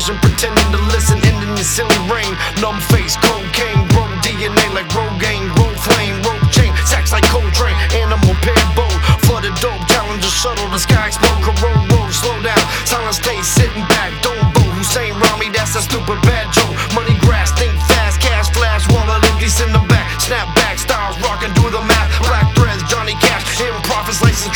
vision, pretending to listen, ending in silly rain. Numb face,